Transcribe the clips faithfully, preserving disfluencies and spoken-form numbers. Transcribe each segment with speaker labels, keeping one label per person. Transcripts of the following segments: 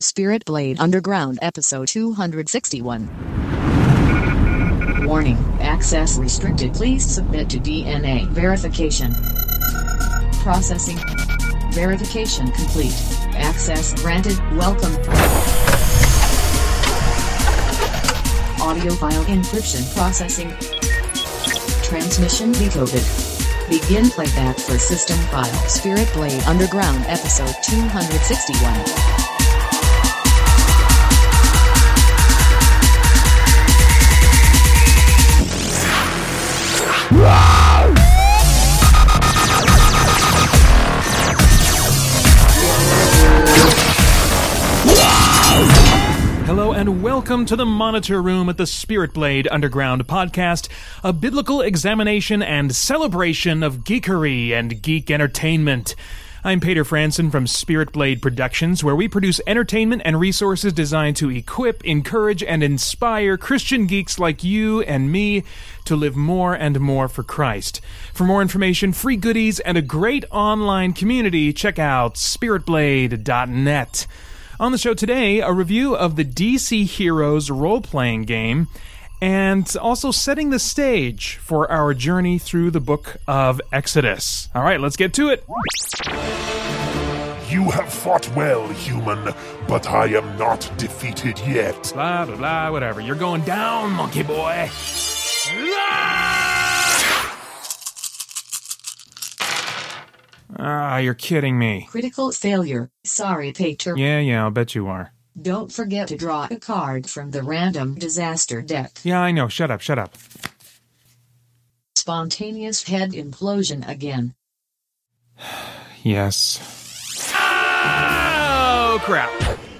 Speaker 1: Spirit Blade Underground Episode two sixty-one. Warning, access restricted. Please submit to D N A verification. Processing. Verification complete. Access granted. Welcome. Audio file encryption processing. Transmission decoded. Begin playback for system file. Spirit Blade Underground Episode two sixty-one.
Speaker 2: Hello and welcome to the Monitor Room at the Spirit Blade Underground podcast, a biblical examination and celebration of geekery and geek entertainment. I'm Peter Franson from Spirit Blade Productions, where we produce entertainment and resources designed to equip, encourage, and inspire Christian geeks like you and me to live more and more for Christ. For more information, free goodies, and a great online community, check out spirit blade dot net. On the show today, a review of the D C Heroes role-playing game, and also setting the stage for our journey through the book of Exodus. All right, let's get to it.
Speaker 3: You have fought well, human, but I am not defeated yet.
Speaker 2: Blah, blah, blah, whatever. You're going down, monkey boy. Ah, you're kidding me.
Speaker 1: Critical failure. Sorry, Peter.
Speaker 2: Yeah, yeah, I'll bet you are.
Speaker 1: Don't forget to draw a card from the random disaster deck.
Speaker 2: Yeah, I know. Shut up, shut up.
Speaker 1: Spontaneous head implosion again.
Speaker 2: Yes. Oh, crap.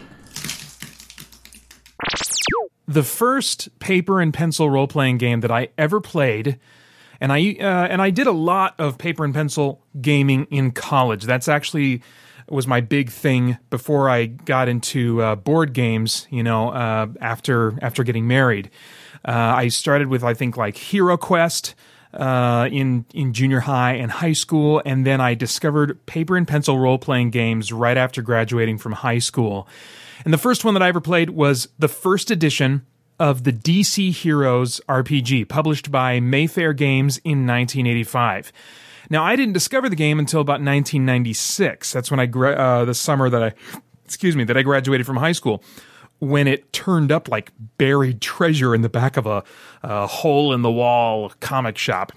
Speaker 2: The first paper and pencil role-playing game that I ever played, and I uh, and I did a lot of paper and pencil gaming in college. That's actually was my big thing before I got into uh, board games, you know, uh, after after getting married. Uh, I started with, I think, like Hero Quest uh, in, in junior high and high school, and then I discovered paper and pencil role-playing games right after graduating from high school. And the first one that I ever played was the first edition of the D C Heroes R P G, published by Mayfair Games in nineteen eighty-five. Now, I didn't discover the game until about nineteen ninety-six. That's when I, gra- uh, the summer that I, excuse me, that I graduated from high school, when it turned up like buried treasure in the back of a, a hole-in-the-wall comic shop.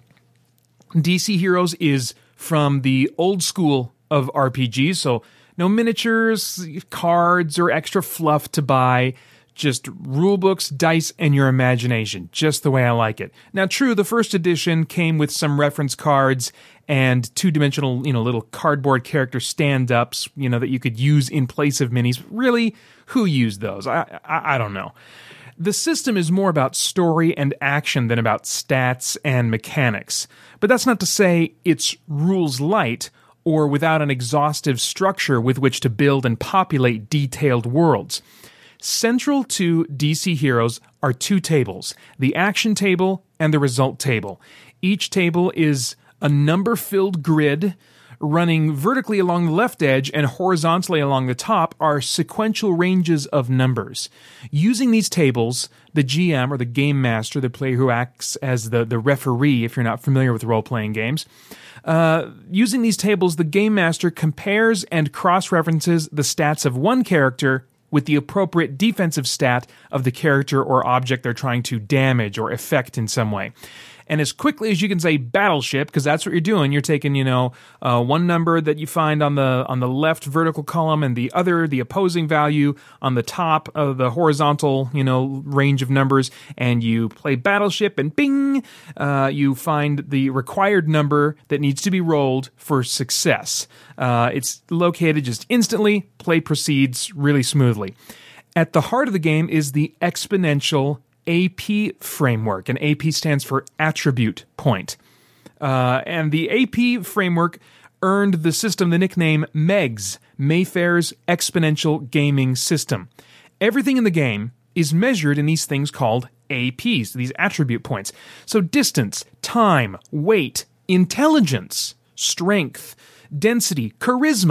Speaker 2: D C Heroes is from the old school of R P Gs, so no miniatures, cards, or extra fluff to buy. Just rulebooks, dice, and your imagination, just the way I like it. Now, true, the first edition came with some reference cards and two-dimensional, you know, little cardboard character stand-ups, you know, that you could use in place of minis. Really, who used those? I, I, I don't know. The system is more about story and action than about stats and mechanics. But that's not to say it's rules light or without an exhaustive structure with which to build and populate detailed worlds. Central to D C Heroes are two tables, the action table and the result table. Each table is a number-filled grid. Running vertically along the left edge and horizontally along the top are sequential ranges of numbers. Using these tables, the G M, or the game master, the player who acts as the, the referee, if you're not familiar with role-playing games, uh, using these tables, the game master compares and cross-references the stats of one character with the appropriate defensive stat of the character or object they're trying to damage or affect in some way. And as quickly as you can say battleship, because that's what you're doing, you're taking, you know, uh, one number that you find on the on the left vertical column and the other, the opposing value, on the top of the horizontal, you know, range of numbers, and you play battleship, and bing, uh, you find the required number that needs to be rolled for success. Uh, it's located just instantly. Play proceeds really smoothly. At the heart of the game is the exponential A P framework, and A P stands for attribute point. Uh, and the A P framework earned the system the nickname MEGS, Mayfair's Exponential Gaming System. Everything in the game is measured in these things called A Ps, these attribute points. So distance, time, weight, intelligence, strength, density, charisma,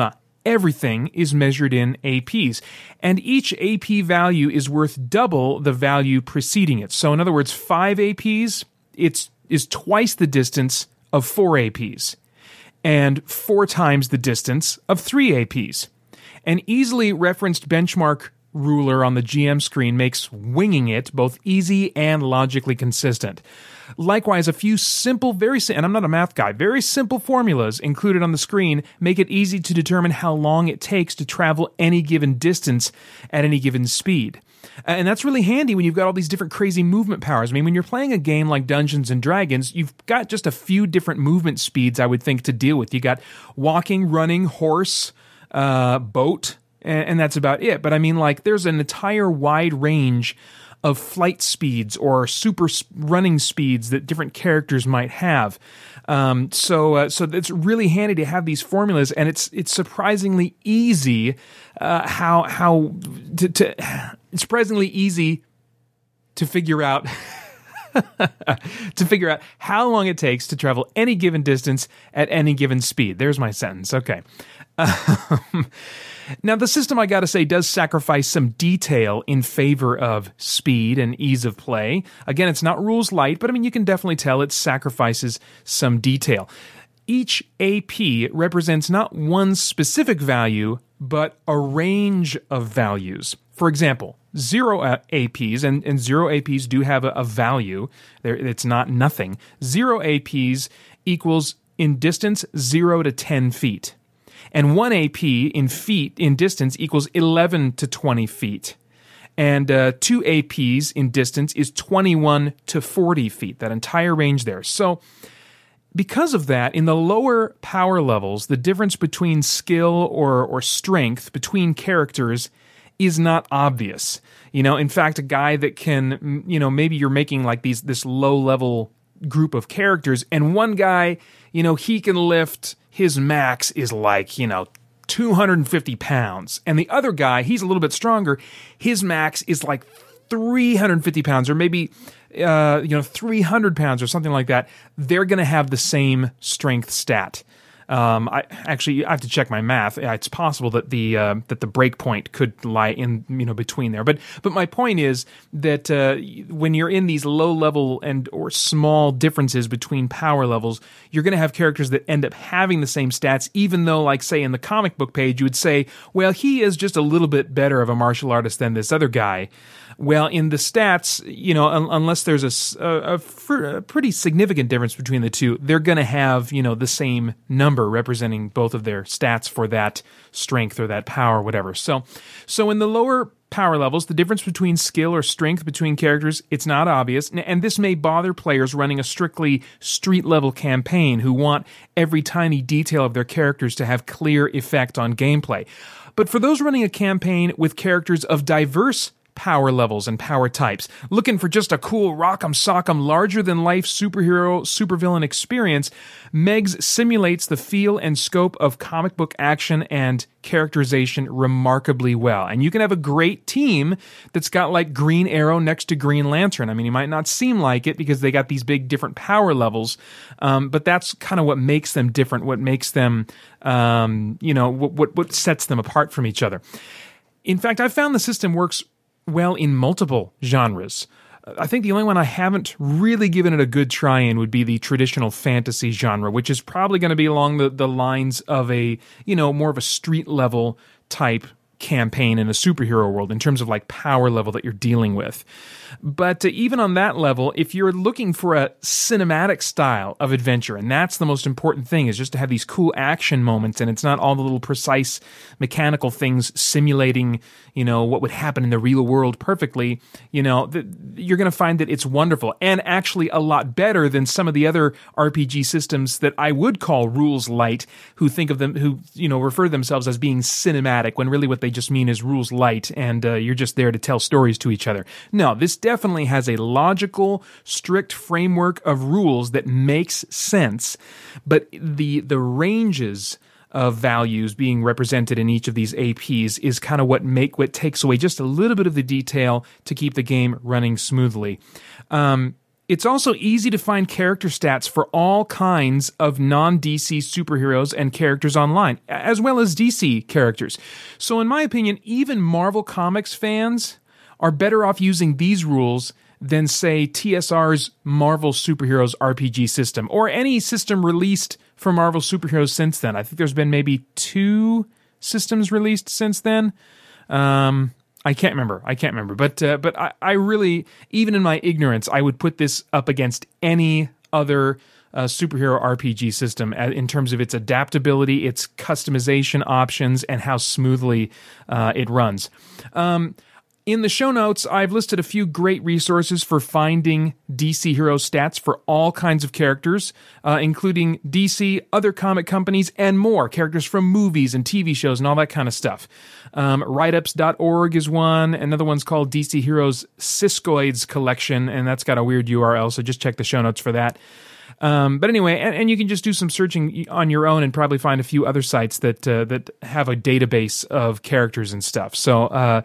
Speaker 2: everything is measured in A Ps. And each A P value is worth double the value preceding it. So in other words, five A Ps, it's is twice the distance of four A Ps, and four times the distance of three A Ps. An easily referenced benchmark ruler on the G M screen makes winging it both easy and logically consistent. Likewise, a few simple, very si- and I'm not a math guy, very simple formulas included on the screen make it easy to determine how long it takes to travel any given distance at any given speed. And that's really handy when you've got all these different crazy movement powers. I mean, when you're playing a game like Dungeons and Dragons, you've got just a few different movement speeds, I would think, to deal with. You got walking, running, horse, uh, boat, and, and that's about it. But I mean, like, there's an entire wide range of flight speeds or super running speeds that different characters might have. Um, so, uh, so it's really handy to have these formulas, and it's it's surprisingly easy. Uh, how how to, to it's surprisingly easy to figure out to figure out how long it takes to travel any given distance at any given speed. There's my sentence. Okay. Um, Now, the system, I gotta say, does sacrifice some detail in favor of speed and ease of play. Again, it's not rules light, but I mean, you can definitely tell it sacrifices some detail. Each A P represents not one specific value, but a range of values. For example, zero A Ps, and, and zero A Ps do have a, a value. There, it's not nothing. Zero A Ps equals, in distance, zero to ten feet. And one A P in feet in distance equals eleven to twenty feet. And uh, two A Ps in distance is twenty-one to forty feet, that entire range there. So because of that, in the lower power levels, the difference between skill or, or strength between characters is not obvious. You know, in fact, a guy that can, you know, maybe you're making like these this low-level group of characters, and one guy, you know, he can lift... his max is like, you know, two hundred fifty pounds. And the other guy, he's a little bit stronger. His max is like three hundred fifty pounds, or maybe, uh, you know, three hundred pounds or something like that. They're going to have the same strength stat. Um, I actually I have to check my math. It's possible that the uh, that the break point could lie in, you know, between there. But but my point is that uh, when you're in these low level and or small differences between power levels, you're going to have characters that end up having the same stats, even though, like, say, in the comic book page, you would say, well, he is just a little bit better of a martial artist than this other guy. Well, in the stats, you know, un- unless there's a, a, a, fr- a pretty significant difference between the two, they're going to have, you know, the same number representing both of their stats for that strength or that power, or whatever. So, so in the lower power levels, the difference between skill or strength between characters, it's not obvious, and this may bother players running a strictly street-level campaign who want every tiny detail of their characters to have clear effect on gameplay. But for those running a campaign with characters of diverse power levels and power types, looking for just a cool rock'em sock'em larger-than-life superhero supervillain experience, Megs simulates the feel and scope of comic book action and characterization remarkably well. And you can have a great team that's got like Green Arrow next to Green Lantern. I mean, it might not seem like it because they got these big different power levels, um, but that's kind of what makes them different, what makes them, um, you know, what, what what sets them apart from each other. In fact, I've found the system works well in multiple genres. I think the only one I haven't really given it a good try in would be the traditional fantasy genre, which is probably going to be along the, the lines of a, you know, more of a street level type campaign in a superhero world in terms of like power level that you're dealing with. But uh, even on that level, if you're looking for a cinematic style of adventure, and that's the most important thing, is just to have these cool action moments, and it's not all the little precise mechanical things simulating, you know, what would happen in the real world perfectly, you know, th- you're going to find that it's wonderful, and actually a lot better than some of the other R P G systems that I would call rules light, who think of them, who, you know, refer to themselves as being cinematic, when really what they just mean is rules light, and uh, you're just there to tell stories to each other. No, this definitely has a logical, strict framework of rules that makes sense, but the the ranges of values being represented in each of these A Ps is kind of what make what takes away just a little bit of the detail to keep the game running smoothly. Um, It's also easy to find character stats for all kinds of non-D C superheroes and characters online, as well as D C characters. So in my opinion, even Marvel Comics fans are better off using these rules than, say, T S R's Marvel Superheroes R P G system, or any system released for Marvel Superheroes since then. I think there's been maybe two systems released since then. Um... I can't remember. I can't remember. But uh, but I, I really, even in my ignorance, I would put this up against any other uh, superhero R P G system in terms of its adaptability, its customization options, and how smoothly uh, it runs. Um, in the show notes, I've listed a few great resources for finding D C hero stats for all kinds of characters, uh, including D C, other comic companies, and more. Characters from movies and T V shows and all that kind of stuff. Um, writeups dot org is one. Another one's called D C Heroes Siskoids Collection, and that's got a weird U R L, so just check the show notes for that. Um, but anyway, and, and you can just do some searching on your own and probably find a few other sites that uh, that have a database of characters and stuff. So uh,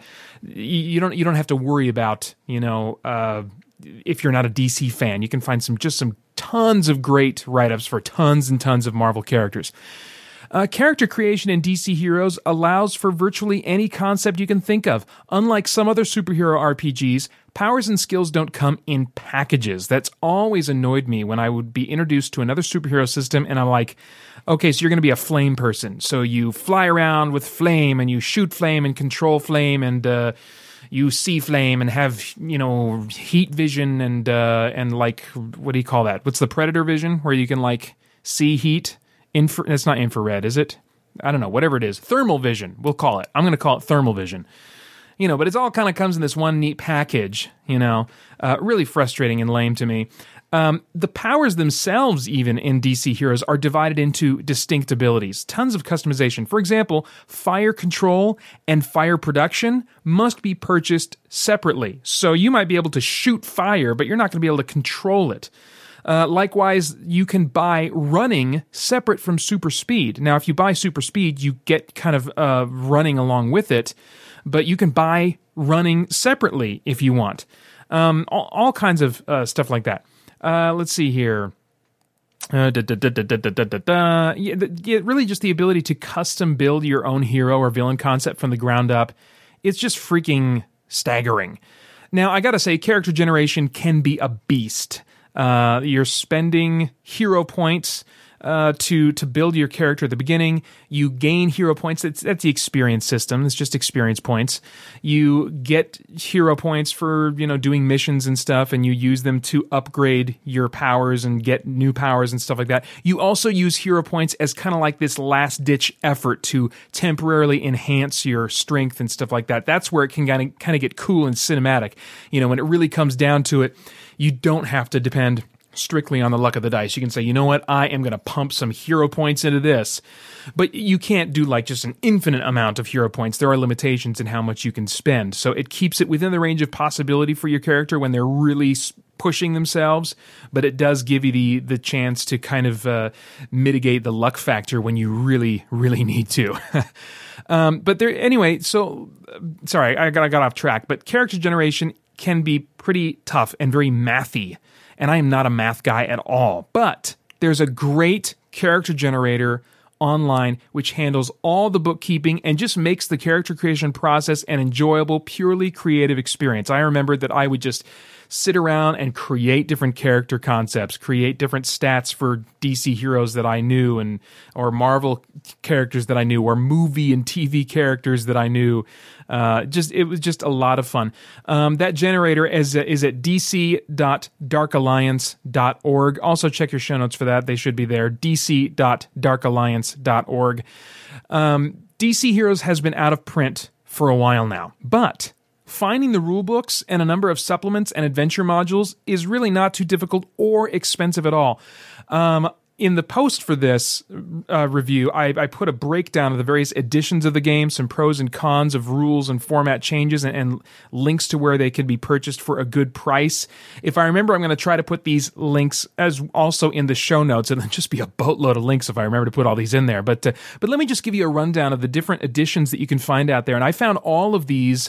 Speaker 2: you don't you don't have to worry about, you know, uh, if you're not a D C fan. You can find some just some tons of great write-ups for tons and tons of Marvel characters. Uh, character creation in D C Heroes allows for virtually any concept you can think of. Unlike some other superhero R P Gs, powers and skills don't come in packages. That's always annoyed me when I would be introduced to another superhero system and I'm like, okay, so you're going to be a flame person. So you fly around with flame and you shoot flame and control flame and uh, you see flame and have, you know, heat vision and uh, and like, what do you call that? What's the Predator vision where you can like see heat? Infra- it's not infrared, is it? I don't know, whatever it is. Thermal vision, we'll call it. I'm going to call it thermal vision. You know, but it's all kind of comes in this one neat package, you know. Uh, really frustrating and lame to me. Um, the powers themselves, even in D C Heroes, are divided into distinct abilities. Tons of customization. For example, fire control and fire production must be purchased separately. So you might be able to shoot fire, but you're not going to be able to control it. Uh, likewise, you can buy running separate from super speed. Now, if you buy super speed, you get kind of uh, running along with it, but you can buy running separately if you want. Um, all, all kinds of uh, stuff like that. Uh, let's see here. Uh, da, da, da, da, da, da, da, da. Yeah, the, yeah, really just the ability to custom build your own hero or villain concept from the ground up. It's just freaking staggering. Now, I gotta say, character generation can be a beast. Uh, you're spending hero points uh, to to build your character at the beginning. You gain hero points. That's, that's the experience system. It's just experience points. You get hero points for, you know, doing missions and stuff, and you use them to upgrade your powers and get new powers and stuff like that. You also use hero points as kind of like this last-ditch effort to temporarily enhance your strength and stuff like that. That's where it can kind of kind of get cool and cinematic. You know, when it really comes down to it, you don't have to depend strictly on the luck of the dice. You can say, you know what, I am going to pump some hero points into this. But you can't do like just an infinite amount of hero points. There are limitations in how much you can spend. So it keeps it within the range of possibility for your character when they're really pushing themselves, but it does give you the the chance to kind of uh, mitigate the luck factor when you really, really need to. um, but there, anyway, so, uh, sorry, I got, I got off track, but character generation can be pretty tough and very mathy. And I am not a math guy at all. But there's a great character generator online which handles all the bookkeeping and just makes the character creation process an enjoyable, purely creative experience. I remember that I would just sit around and create different character concepts, create different stats for D C heroes that I knew, and or Marvel characters that I knew, or movie and T V characters that I knew. Uh, just it was just a lot of fun. Um, that generator is is at d c dot dark alliance dot org. Also, check your show notes for that; they should be there. d c dot dark alliance dot org. Um, D C Heroes has been out of print for a while now, but finding the rule books and a number of supplements and adventure modules is really not too difficult or expensive at all. Um, in the post for this uh, review, I, I put a breakdown of the various editions of the game, some pros and cons of rules and format changes, and, and links to where they can be purchased for a good price. If I remember, I'm going to try to put these links as also in the show notes, and then just be a boatload of links if I remember to put all these in there. But uh, but let me just give you a rundown of the different editions that you can find out there. And I found all of these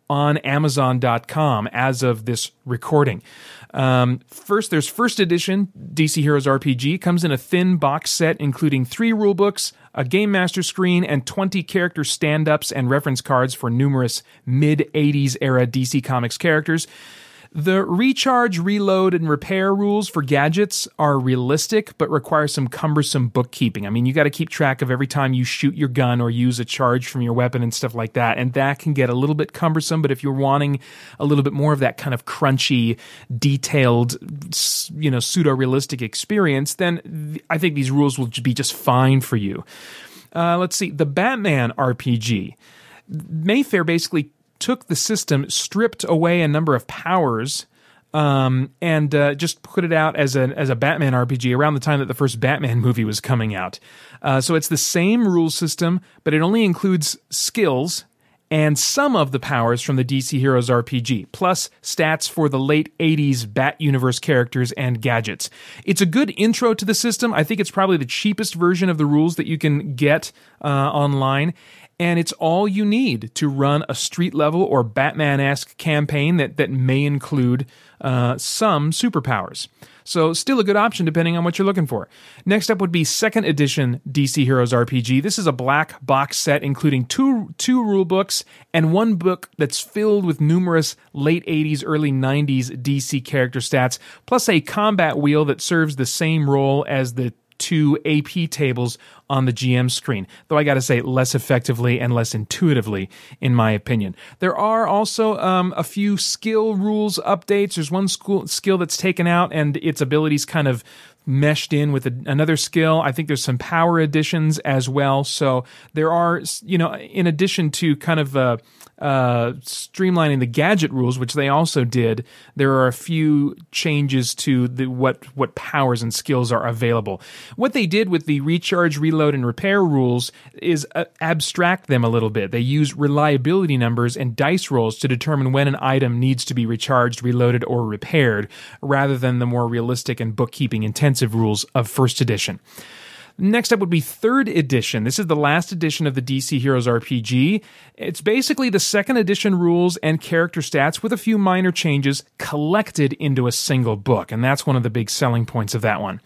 Speaker 2: on Amazon dot com as of this recording. Um, first, there's first edition D C Heroes R P G. Comes in a thin box set including three rule books, a Game Master screen, and twenty character stand-ups and reference cards for numerous mid-eighties era D C Comics characters. The recharge, reload, and repair rules for gadgets are realistic, but require some cumbersome bookkeeping. I mean, you got to keep track of every time you shoot your gun or use a charge from your weapon and stuff like that, and that can get a little bit cumbersome, but if you're wanting a little bit more of that kind of crunchy, detailed, you know, pseudo-realistic experience, then I think these rules will be just fine for you. Uh, let's see, the Batman R P G. Mayfair basically took the system, stripped away a number of powers, um, and uh, just put it out as a as a Batman R P G around the time that the first Batman movie was coming out. Uh, so it's the same rule system, but it only includes skills and some of the powers from the D C Heroes R P G, plus stats for the late eighties Bat Universe characters and gadgets. It's a good intro to the system. I think it's probably the cheapest version of the rules that you can get uh, online. And it's all you need to run a street-level or Batman-esque campaign that, that may include uh, some superpowers. So still a good option depending on what you're looking for. Next up would be second edition D C Heroes R P G. This is a black box set including two, two rule books and one book that's filled with numerous late eighties, early nineties D C character stats, plus a combat wheel that serves the same role as the two A P tables on the G M screen, though I gotta say less effectively and less intuitively, in my opinion. There are also um, a few skill rules updates. There's one school, skill that's taken out and its abilities kind of meshed in with a, another skill. I think there's some power additions as well. So there are, you know, in addition to kind of uh, uh, streamlining the gadget rules, which they also did, there are a few changes to the what what powers and skills are available. What they did with the recharge, reload, and repair rules is uh, abstract them a little bit. They use reliability numbers and dice rolls to determine when an item needs to be recharged, reloaded, or repaired, rather than the more realistic and bookkeeping intensive rules of first edition. Next up would be third edition. This is the last edition of the D C Heroes R P G. It's basically the second edition rules and character stats with a few minor changes collected into a single book, and that's one of the big selling points of that one.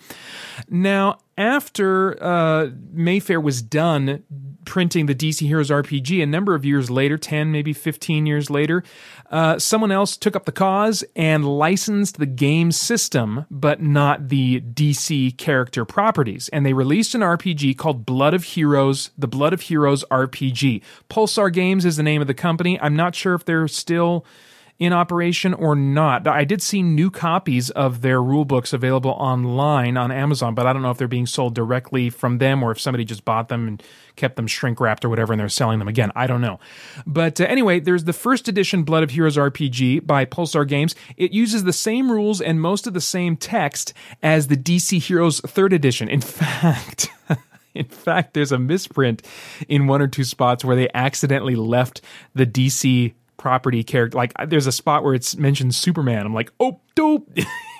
Speaker 2: Now, after uh, Mayfair was done printing the D C Heroes R P G, a number of years later, ten, maybe fifteen years later, uh, someone else took up the cause and licensed the game system, but not the D C character properties. And they released an R P G called Blood of Heroes, the Blood of Heroes R P G. Pulsar Games is the name of the company. I'm not sure if they're still in operation or not. I did see new copies of their rulebooks available online on Amazon, but I don't know if they're being sold directly from them or if somebody just bought them and kept them shrink wrapped or whatever and they're selling them again. I don't know. But uh, anyway, there's the first edition Blood of Heroes R P G by Pulsar Games. It uses the same rules and most of the same text as the D C Heroes third edition. In fact... In fact, there's a misprint in one or two spots where they accidentally left the D C property character. Like, there's a spot where it's mentioned Superman. I'm like, oh, dope.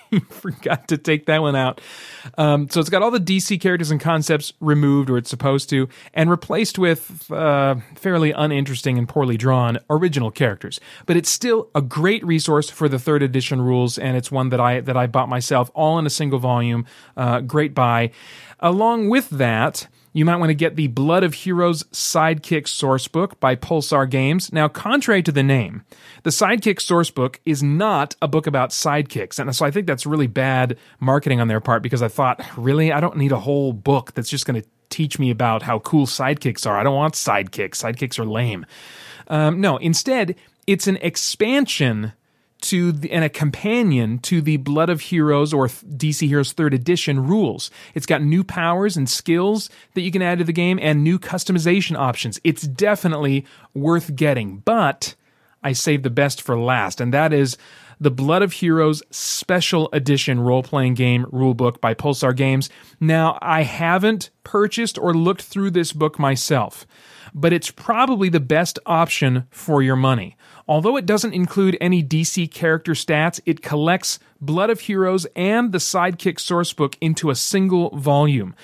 Speaker 2: Forgot to take that one out. Um, so it's got all the D C characters and concepts removed, or it's supposed to, and replaced with uh, fairly uninteresting and poorly drawn original characters. But it's still a great resource for the third edition rules, and it's one that I that I bought myself, all in a single volume. Uh, great buy. Along with that, you might want to get the Blood of Heroes Sidekick Sourcebook by Pulsar Games. Now, contrary to the name, the Sidekick Sourcebook is not a book about sidekicks. And so I think that's really bad marketing on their part, because I thought, really? I don't need a whole book that's just going to teach me about how cool sidekicks are. I don't want sidekicks. Sidekicks are lame. Um, no, instead, it's an expansion to the, and a companion to the Blood of Heroes or D C Heroes third edition rules. It's got new powers and skills that you can add to the game and new customization options. It's definitely worth getting, but I saved the best for last, and that is the Blood of Heroes Special Edition role-playing game rulebook by Pulsar Games. Now, I haven't purchased or looked through this book myself, but it's probably the best option for your money. Although it doesn't include any D C character stats, it collects Blood of Heroes and the Sidekick Sourcebook into a single volume.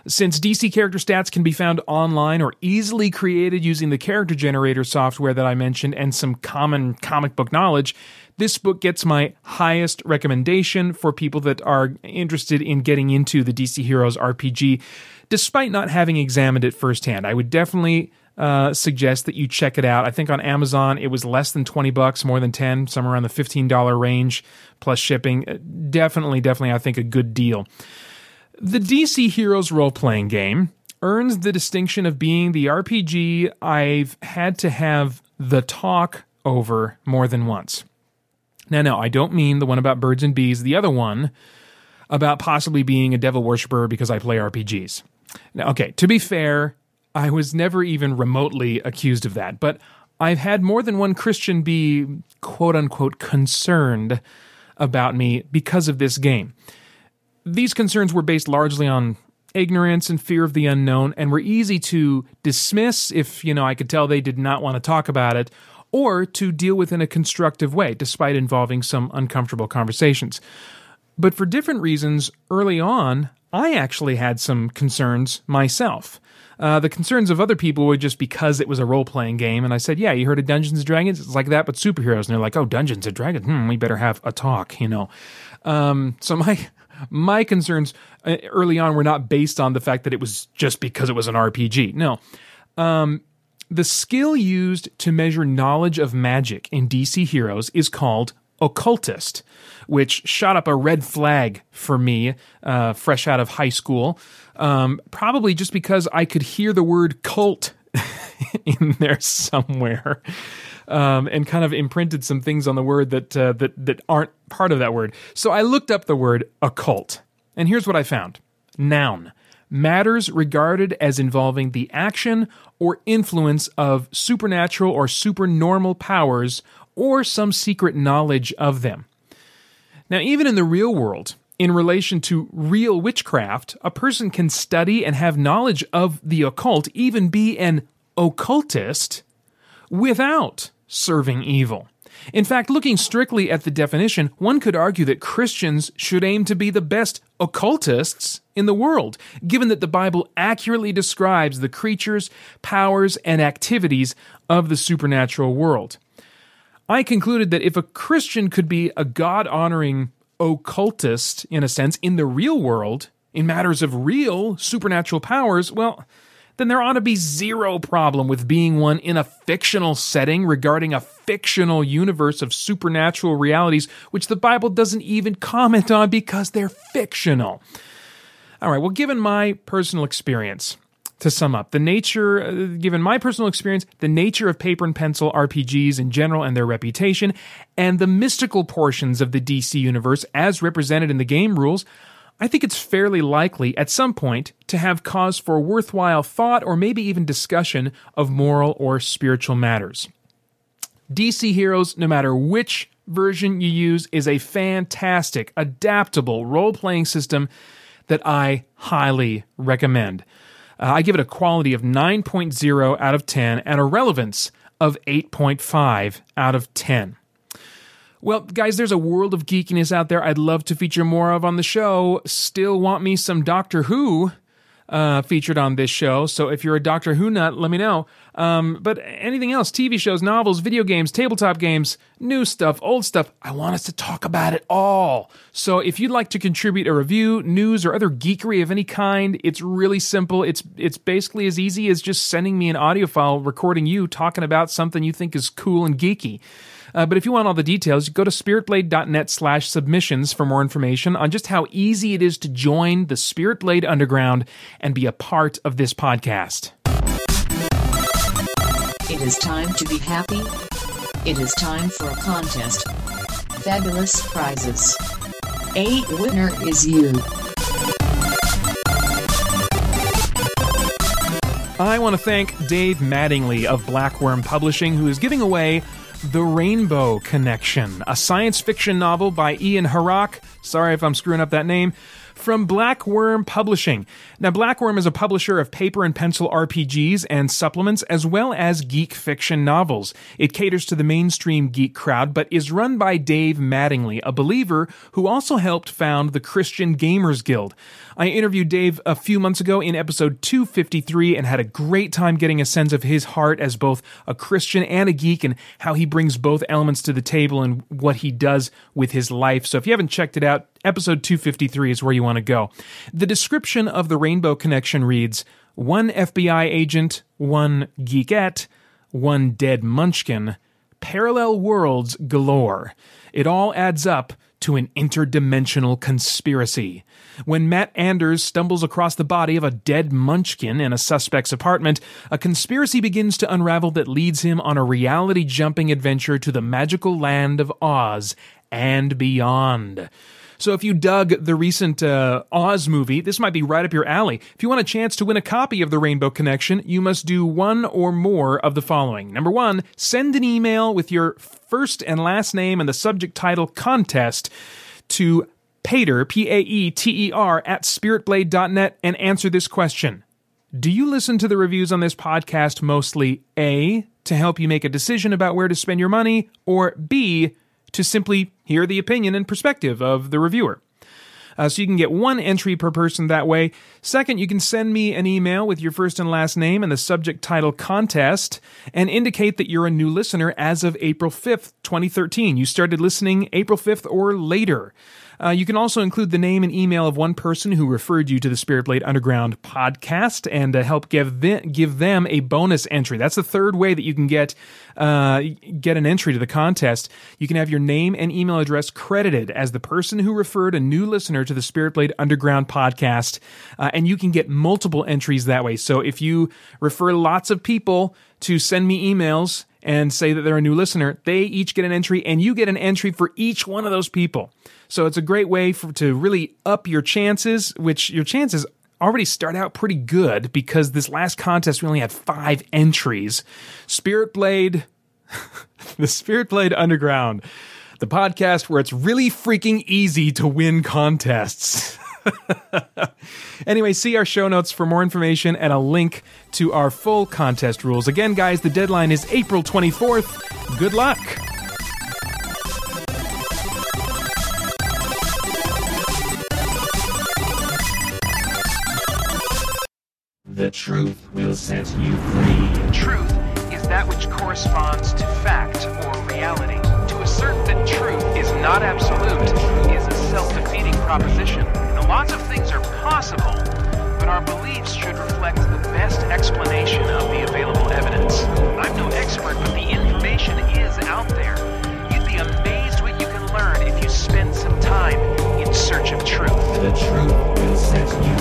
Speaker 2: Since D C character stats can be found online or easily created using the character generator software that I mentioned and some common comic book knowledge, this book gets my highest recommendation for people that are interested in getting into the D C Heroes R P G, despite not having examined it firsthand. I would definitely uh, suggest that you check it out. I think on Amazon it was less than twenty bucks, more than ten, somewhere around the fifteen dollars range, plus shipping. Definitely, definitely, I think a good deal. The D C Heroes role-playing game earns the distinction of being the R P G I've had to have the talk over more than once. Now, no, I don't mean the one about birds and bees, the other one about possibly being a devil worshiper because I play R P Gs. Now, okay, to be fair, I was never even remotely accused of that, but I've had more than one Christian be quote-unquote concerned about me because of this game. These concerns were based largely on ignorance and fear of the unknown and were easy to dismiss if, you know, I could tell they did not want to talk about it, or to deal with in a constructive way, despite involving some uncomfortable conversations. But for different reasons, early on, I actually had some concerns myself. Uh, the concerns of other people were just because it was a role-playing game, and I said, yeah, you heard of Dungeons and Dragons? It's like that, but superheroes. And they're like, oh, Dungeons and Dragons? Hmm, we better have a talk, you know. Um, so my... My concerns early on were not based on the fact that it was just because it was an R P G. No. Um, the skill used to measure knowledge of magic in D C Heroes is called Occultist, which shot up a red flag for me, uh, fresh out of high school, um, probably just because I could hear the word cult in there somewhere. Um, and kind of imprinted some things on the word that uh, that that aren't part of that word. So I looked up the word occult, and here's what I found. Noun: matters regarded as involving the action or influence of supernatural or supernormal powers or some secret knowledge of them. Now, even in the real world, in relation to real witchcraft, a person can study and have knowledge of the occult, even be an occultist, without serving evil. In fact, looking strictly at the definition, one could argue that Christians should aim to be the best occultists in the world, given that the Bible accurately describes the creatures, powers, and activities of the supernatural world. I concluded that if a Christian could be a God-honoring occultist, in a sense, in the real world, in matters of real supernatural powers, well, then there ought to be zero problem with being one in a fictional setting regarding a fictional universe of supernatural realities, which the Bible doesn't even comment on because they're fictional. All right, well, given my personal experience, to sum up, the nature, uh, given my personal experience, the nature of paper and pencil R P Gs in general and their reputation, and the mystical portions of the D C universe as represented in the game rules, I think it's fairly likely at some point to have cause for worthwhile thought or maybe even discussion of moral or spiritual matters. D C Heroes, no matter which version you use, is a fantastic, adaptable role-playing system that I highly recommend. Uh, I give it a quality of nine point oh out of ten and a relevance of eight point five out of ten. Well, guys, there's a world of geekiness out there I'd love to feature more of on the show. Still want me some Doctor Who uh, featured on this show, so if you're a Doctor Who nut, let me know. Um, but anything else, T V shows, novels, video games, tabletop games, new stuff, old stuff, I want us to talk about it all. So if you'd like to contribute a review, news, or other geekery of any kind, it's really simple. It's it's basically as easy as just sending me an audio file recording you talking about something you think is cool and geeky. Uh, but if you want all the details, you go to spiritblade.net slash submissions for more information on just how easy it is to join the Spirit Blade Underground and be a part of this podcast.
Speaker 1: It is time to be happy. It is time for a contest. Fabulous prizes. A winner is you.
Speaker 2: I want to thank Dave Mattingly of Blackworm Publishing, who is giving away The Rainbow Connection, a science fiction novel by Ian Harrock, sorry if I'm screwing up that name, from Blackworm Publishing. Now, Blackworm is a publisher of paper and pencil R P Gs and supplements, as well as geek fiction novels. It caters to the mainstream geek crowd, but is run by Dave Mattingly, a believer who also helped found the Christian Gamers Guild. I interviewed Dave a few months ago in episode two fifty-three and had a great time getting a sense of his heart as both a Christian and a geek and how he brings both elements to the table and what he does with his life. So if you haven't checked it out, episode two fifty-three is where you want to go. The description of the Rainbow Connection reads, one F B I agent, one geekette, one dead munchkin, parallel worlds galore. It all adds up to an interdimensional conspiracy. When Matt Anders stumbles across the body of a dead munchkin in a suspect's apartment, a conspiracy begins to unravel that leads him on a reality-jumping adventure to the magical land of Oz and beyond. So if you dug the recent uh, Oz movie, this might be right up your alley. If you want a chance to win a copy of The Rainbow Connection, you must do one or more of the following. Number one, send an email with your first and last name and the subject title contest to Paeter, P A E T E R, at spiritblade dot net and answer this question. Do you listen to the reviews on this podcast mostly A, to help you make a decision about where to spend your money, or B, to simply hear the opinion and perspective of the reviewer? Uh, so you can get one entry per person that way. Second, you can send me an email with your first and last name and the subject title contest and indicate that you're a new listener as of April fifth, twenty thirteen. You started listening April fifth or later. Uh, you can also include the name and email of one person who referred you to the Spirit Blade Underground podcast and uh, help give them, give them a bonus entry. That's the third way that you can get uh, get an entry to the contest. You can have your name and email address credited as the person who referred a new listener to the Spirit Blade Underground podcast, uh, and you can get multiple entries that way. So if you refer lots of people to send me emails and say that they're a new listener, they each get an entry, and you get an entry for each one of those people. So it's a great way for, to really up your chances, which your chances already start out pretty good because this last contest we only had five entries. Spirit Blade, the Spirit Blade Underground, the podcast where it's really freaking easy to win contests. Anyway, see our show notes for more information and a link to our full contest rules. Again, guys, the deadline is April twenty-fourth. Good luck!
Speaker 4: The truth will set you free.
Speaker 2: Truth is that which corresponds to fact or reality. To assert that truth is not absolute is a self-defeating proposition. Now, lots of things are possible, but our beliefs should reflect the best explanation of the available evidence. I'm no expert, but the information is out there. You'd be amazed what you can learn if you spend some time in search of truth.
Speaker 4: The truth will set you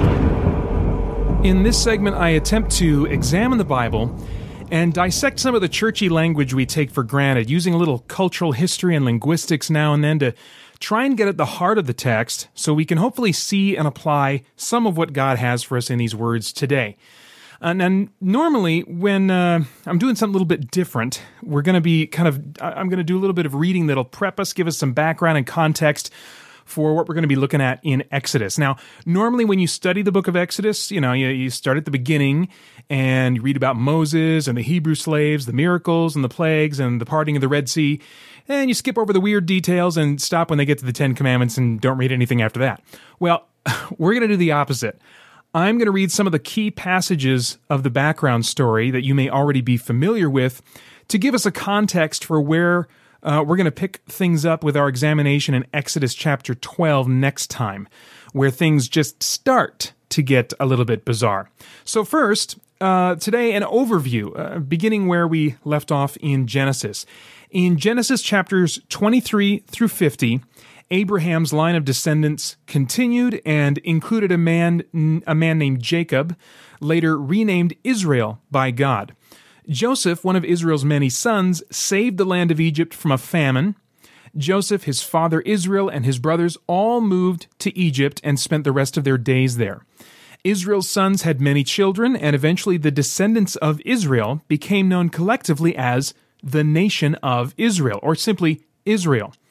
Speaker 4: free.
Speaker 2: In this segment, I attempt to examine the Bible and dissect some of the churchy language we take for granted, using a little cultural history and linguistics now and then to try and get at the heart of the text so we can hopefully see and apply some of what God has for us in these words today. Uh, now, normally, when uh, I'm doing something a little bit different, we're going to be kind of, I'm going to do a little bit of reading that'll prep us, give us some background and context for what we're going to be looking at in Exodus. Now, normally when you study the book of Exodus, you know, you, you start at the beginning and you read about Moses and the Hebrew slaves, the miracles and the plagues and the parting of the Red Sea, and you skip over the weird details and stop when they get to the Ten Commandments and don't read anything after that. Well, we're going to do the opposite. I'm going to read some of the key passages of the background story that you may already be familiar with to give us a context for where Uh, we're going to pick things up with our examination in Exodus chapter twelve next time, where things just start to get a little bit bizarre. So first, uh, today an overview, uh, beginning where we left off in Genesis. In Genesis chapters twenty-three through fifty, Abraham's line of descendants continued and included a man, a man named Jacob, later renamed Israel by God. Joseph, one of Israel's many sons, saved the land of Egypt from a famine. Joseph, his father Israel, and his brothers all moved to Egypt and spent the rest of their days there. Israel's sons had many children, and eventually the descendants of Israel became known collectively as the nation of Israel, or simply Israel.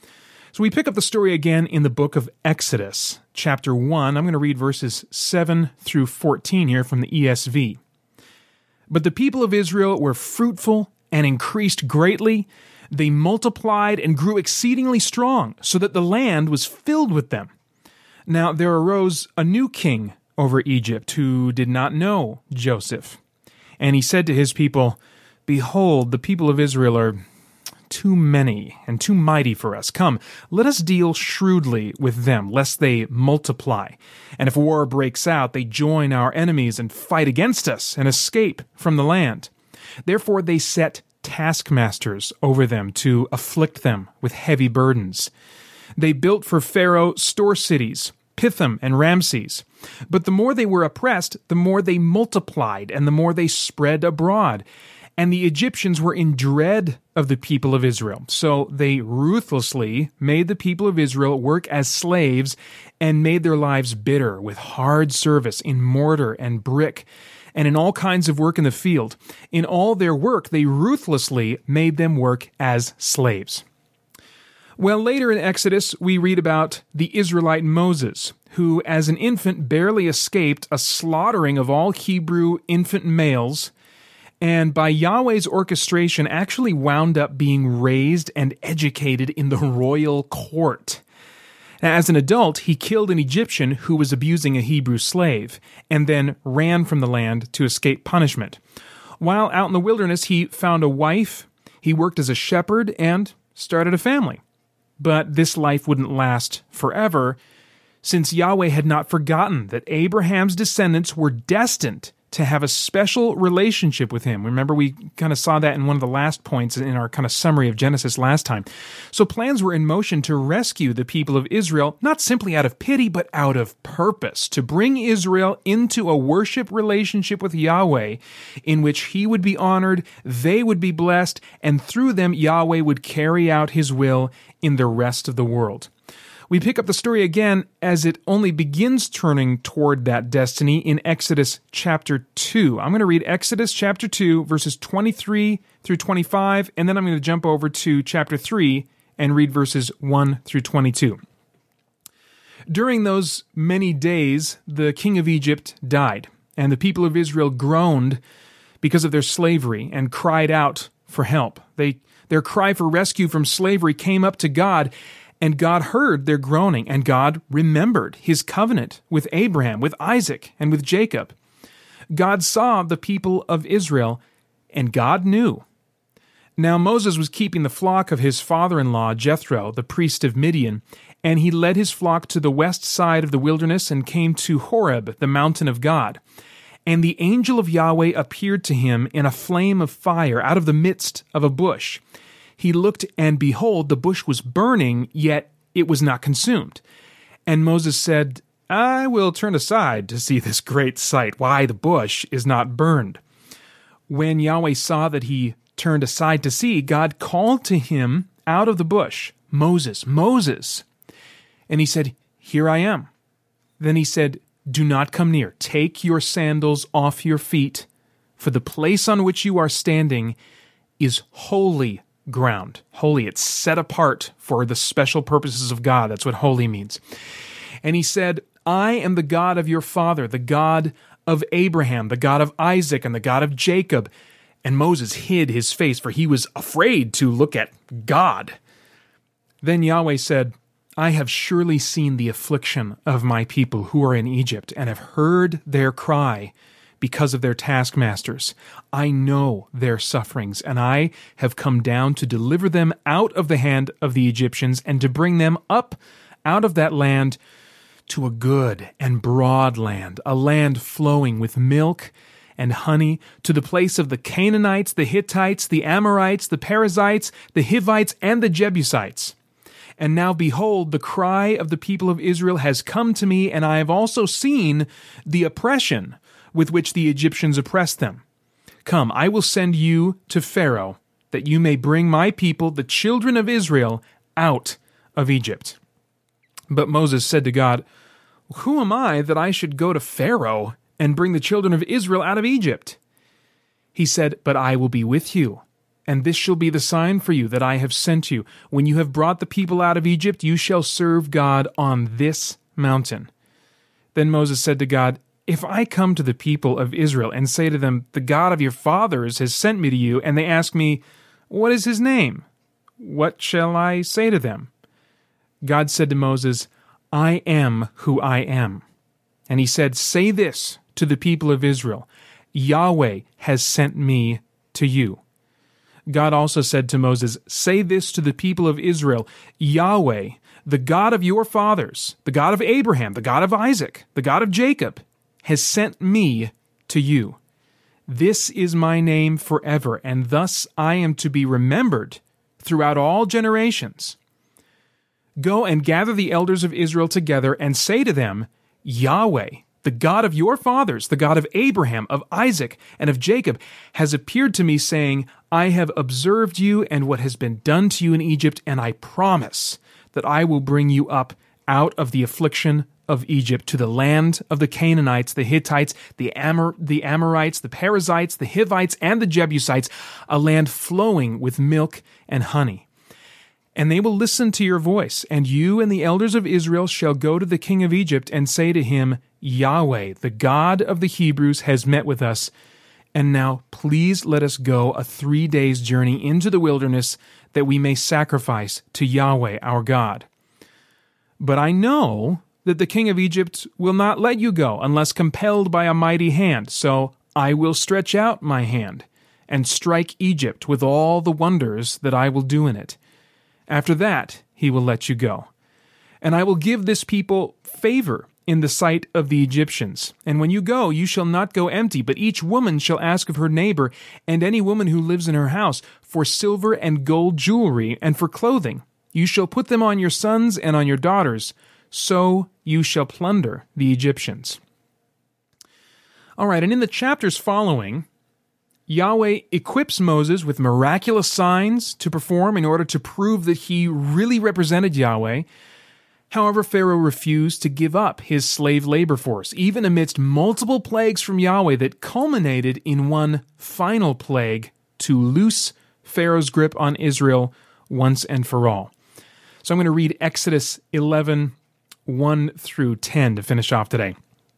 Speaker 2: So we pick up the story again in the book of Exodus, chapter one. I'm going to read verses seven through fourteen here from the E S V. But the people of Israel were fruitful and increased greatly. They multiplied and grew exceedingly strong, so that the land was filled with them. Now there arose a new king over Egypt who did not know Joseph. And he said to his people, Behold, the people of Israel are too many and too mighty for us. Come, let us deal shrewdly with them, lest they multiply. And if war breaks out, they join our enemies and fight against us and escape from the land. Therefore they set taskmasters over them to afflict them with heavy burdens. They built for Pharaoh store cities, Pithom and Ramses. But the more they were oppressed, the more they multiplied, and the more they spread abroad. And the Egyptians were in dread of the people of Israel. So they ruthlessly made the people of Israel work as slaves and made their lives bitter with hard service in mortar and brick, and in all kinds of work in the field. In all their work, they ruthlessly made them work as slaves. Well, later in Exodus, we read about the Israelite Moses, who as an infant barely escaped a slaughtering of all Hebrew infant males, and by Yahweh's orchestration actually wound up being raised and educated in the royal court. As an adult, he killed an Egyptian who was abusing a Hebrew slave, and then ran from the land to escape punishment. While out in the wilderness, he found a wife, he worked as a shepherd, and started a family. But this life wouldn't last forever, since Yahweh had not forgotten that Abraham's descendants were destined to have a special relationship with him. Remember, we kind of saw that in one of the last points in our kind of summary of Genesis last time. So plans were in motion to rescue the people of Israel, not simply out of pity, but out of purpose, to bring Israel into a worship relationship with Yahweh, in which he would be honored, they would be blessed, and through them Yahweh would carry out his will in the rest of the world. We pick up the story again as it only begins turning toward that destiny in Exodus chapter two. I'm going to read Exodus chapter two, verses twenty-three through twenty-five, and then I'm going to jump over to chapter three and read verses one through twenty-two. During those many days, the king of Egypt died, and the people of Israel groaned because of their slavery and cried out for help. They, their cry for rescue from slavery came up to God, and God heard their groaning, and God remembered his covenant with Abraham, with Isaac, and with Jacob. God saw the people of Israel, and God knew. Now Moses was keeping the flock of his father-in-law, Jethro, the priest of Midian, and he led his flock to the west side of the wilderness and came to Horeb, the mountain of God. And the angel of Yahweh appeared to him in a flame of fire out of the midst of a bush. He looked, and behold, the bush was burning, yet it was not consumed. And Moses said, I will turn aside to see this great sight, why the bush is not burned. When Yahweh saw that he turned aside to see, God called to him out of the bush, Moses, Moses. And he said, Here I am. Then he said, Do not come near. Take your sandals off your feet, for the place on which you are standing is holy ground. Holy, it's set apart for the special purposes of God. That's what holy means. And he said, I am the God of your father, the God of Abraham, the God of Isaac, and the God of Jacob. And Moses hid his face, for he was afraid to look at God. Then Yahweh said, I have surely seen the affliction of my people who are in Egypt, and have heard their cry because of their taskmasters. I know their sufferings, and I have come down to deliver them out of the hand of the Egyptians, and to bring them up out of that land to a good and broad land, a land flowing with milk and honey, to the place of the Canaanites, the Hittites, the Amorites, the Perizzites, the Hivites, and the Jebusites. And now behold, the cry of the people of Israel has come to me, and I have also seen the oppression with which the Egyptians oppressed them. Come, I will send you to Pharaoh, that you may bring my people, the children of Israel, out of Egypt. But Moses said to God, Who am I that I should go to Pharaoh and bring the children of Israel out of Egypt? He said, But I will be with you, and this shall be the sign for you that I have sent you. When you have brought the people out of Egypt, you shall serve God on this mountain." Then Moses said to God, "If I come to the people of Israel and say to them, 'The God of your fathers has sent me to you,' and they ask me, 'What is his name?' what shall I say to them?" God said to Moses, "I am who I am." And he said, "Say this to the people of Israel, Yahweh has sent me to you." God also said to Moses, "Say this to the people of Israel, Yahweh, the God of your fathers, the God of Abraham, the God of Isaac, the God of Jacob, has sent me to you. This is my name forever, and thus I am to be remembered throughout all generations. Go and gather the elders of Israel together and say to them, Yahweh, the God of your fathers, the God of Abraham, of Isaac, and of Jacob, has appeared to me, saying, I have observed you and what has been done to you in Egypt, and I promise that I will bring you up out of the affliction of Egypt to the land of the Canaanites, the Hittites, the, Amor- the Amorites, the Perizzites, the Hivites, and the Jebusites, a land flowing with milk and honey. And they will listen to your voice, and you and the elders of Israel shall go to the king of Egypt and say to him, Yahweh, the God of the Hebrews, has met with us, and now please let us go a three days' journey into the wilderness that we may sacrifice to Yahweh our God. But I know that the king of Egypt will not let you go unless compelled by a mighty hand, so I will stretch out my hand and strike Egypt with all the wonders that I will do in it. After that, he will let you go. And I will give this people favor in the sight of the Egyptians. And when you go, you shall not go empty, but each woman shall ask of her neighbor, and any woman who lives in her house, for silver and gold jewelry, and for clothing. You shall put them on your sons and on your daughters, so you shall plunder the Egyptians. All right, and in the chapters following, Yahweh equips Moses with miraculous signs to perform in order to prove that he really represented Yahweh. However, Pharaoh refused to give up his slave labor force, even amidst multiple plagues from Yahweh that culminated in one final plague to loose Pharaoh's grip on Israel once and for all. So I'm going to read Exodus eleven, one through ten to finish off today.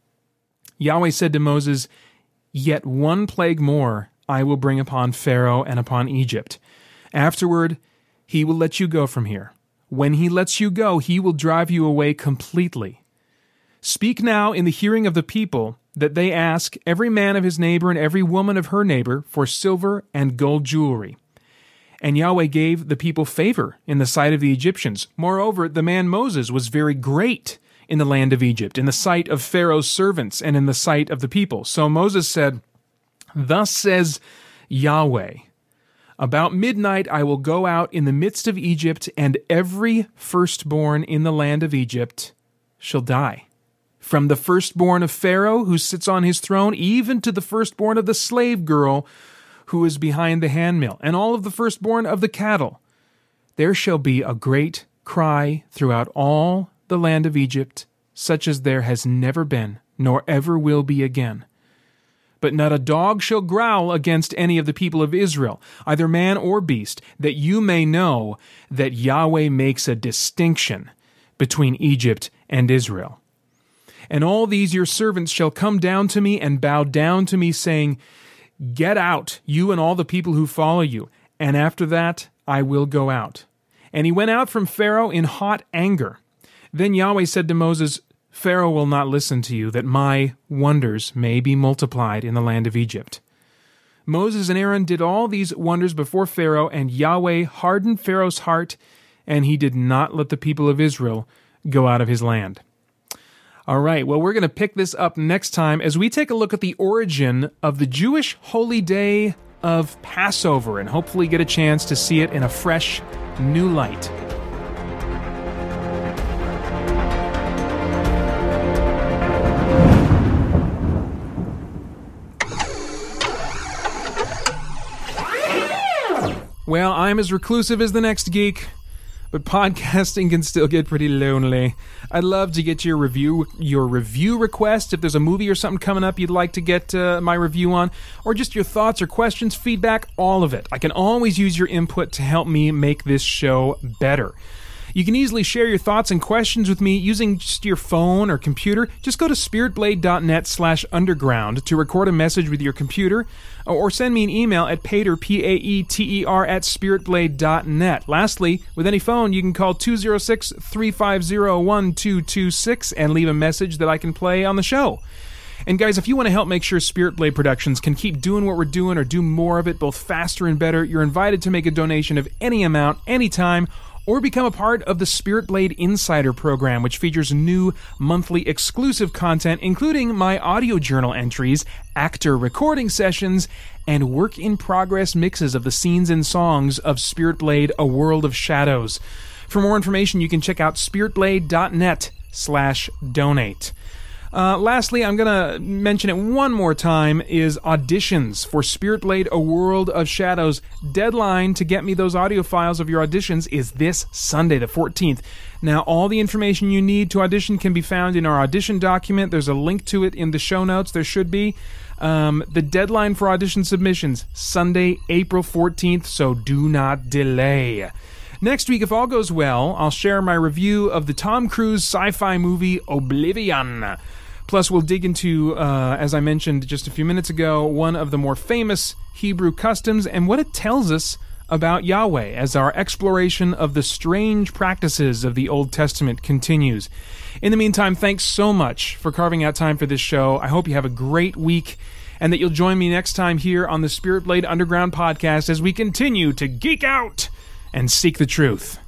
Speaker 2: Yahweh said to Moses, Yet one plague more I will bring upon Pharaoh and upon Egypt. Afterward, he will let you go from here. When he lets you go, he will drive you away completely. Speak now in the hearing of the people that they ask every man of his neighbor and every woman of her neighbor for silver and gold jewelry. And Yahweh gave the people favor in the sight of the Egyptians. Moreover, the man Moses was very great in the land of Egypt, in the sight of Pharaoh's servants and in the sight of the people. So Moses said, Thus says Yahweh, About midnight I will go out in the midst of Egypt, and every firstborn in the land of Egypt shall die. From the firstborn of Pharaoh, who sits on his throne, even to the firstborn of the slave girl who is behind the handmill, and all of the firstborn of the cattle. There shall be a great cry throughout all the land of Egypt, such as there has never been, nor ever will be again. But not a dog shall growl against any of the people of Israel, either man or beast, that you may know that Yahweh makes a distinction between Egypt and Israel. And all these your servants shall come down to me and bow down to me, saying, Get out, you and all the people who follow you, and after that I will go out. And he went out from Pharaoh in hot anger. Then Yahweh said to Moses, Pharaoh will not listen to you, that my wonders may be multiplied in the land of Egypt. Moses and Aaron did all these wonders before Pharaoh, and Yahweh hardened Pharaoh's heart, and he did not let the people of Israel go out of his land. All right, well, we're going to pick this up next time as we take a look at the origin of the Jewish holy day of Passover, and hopefully get a chance to see it in a fresh, new light. Well, I'm as reclusive as the next geek, but podcasting can still get pretty lonely. I'd love to get your review your review requests if there's a movie or something coming up you'd like to get uh, my review on, or just your thoughts or questions, feedback, all of it. I can always use your input to help me make this show better. You can easily share your thoughts and questions with me using just your phone or computer. Just go to spiritblade.net slash underground to record a message with your computer, or send me an email at paeter, P A E T E R, at spiritblade dot net. Lastly, with any phone, you can call two oh six, three five oh, one two two six and leave a message that I can play on the show. And guys, if you want to help make sure Spirit Blade Productions can keep doing what we're doing or do more of it, both faster and better, you're invited to make a donation of any amount, anytime, or become a part of the Spirit Blade Insider program, which features new monthly exclusive content, including my audio journal entries, actor recording sessions, and work-in-progress mixes of the scenes and songs of Spirit Blade: A World of Shadows. For more information, you can check out spiritblade.net slash donate. Uh, lastly, I'm going to mention it one more time, is auditions for Spirit Blade: A World of Shadows. Deadline to get me those audio files of your auditions is this Sunday, the fourteenth. Now, all the information you need to audition can be found in our audition document. There's a link to it in the show notes. There should be. Um, the deadline for audition submissions, Sunday, April fourteenth, so do not delay. Next week, if all goes well, I'll share my review of the Tom Cruise sci-fi movie Oblivion. Plus, we'll dig into, uh, as I mentioned just a few minutes ago, one of the more famous Hebrew customs and what it tells us about Yahweh as our exploration of the strange practices of the Old Testament continues. In the meantime, thanks so much for carving out time for this show. I hope you have a great week and that you'll join me next time here on the Spirit Blade Underground podcast as we continue to geek out and seek the truth.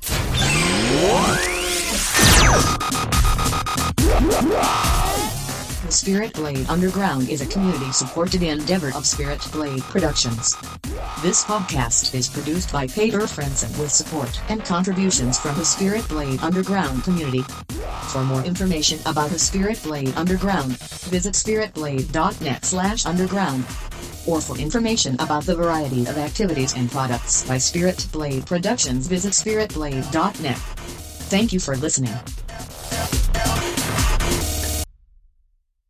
Speaker 1: The Spirit Blade Underground is a community-supported endeavor of Spirit Blade Productions. This podcast is produced by Paeter Frentzen with support and contributions from the Spirit Blade Underground community. For more information about the Spirit Blade Underground, visit spiritblade.net slash underground. Or for information about the variety of activities and products by Spirit Blade Productions, visit spiritblade dot net. Thank you for listening.